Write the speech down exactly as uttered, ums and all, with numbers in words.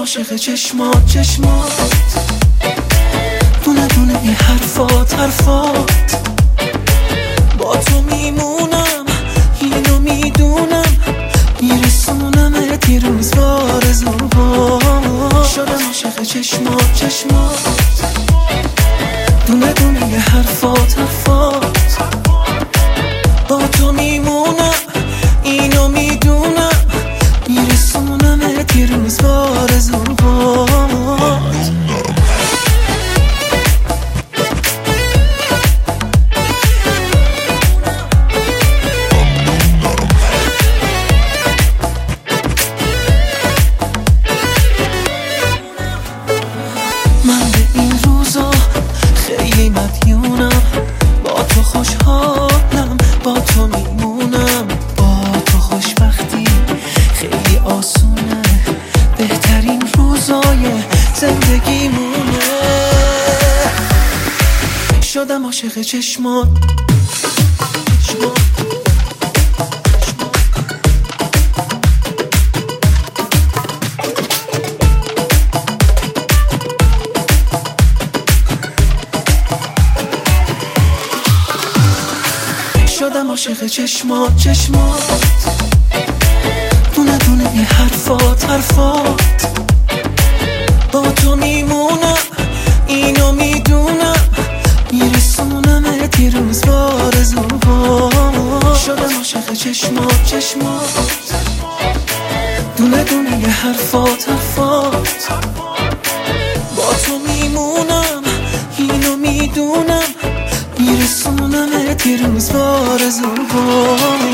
عاشق چشمات چشمات، دونه دونه این حرفات حرفات. با تو میمونم اینو میدونم، میرسونمت یه روز بارزوها. شدم عاشق چشمات چشمات، دونه دونه یه حرفات حرفات. با تو میمونم اینو میدونم، میرسونمت یه روز بارزوها. من به این روزا خیلی مدیونم، با تو خوشحالم، با تو میمونم. با تو خوشبختی خیلی آسونه، بهترین روزای زندگیمونه. شدم عاشق چشمات چشمات. شدم عاشق چشمات چشمات، دونه دونه یه حرفات حرفات. با تو میمونم اینو میدونم، میرسونمت یه روز بارزوها. شدم عاشق چشمات چشمات، دونه دونه یه حرفات حرفات. با تو میمونم اینو میدونم، میرسونمت یه روز بارزوها.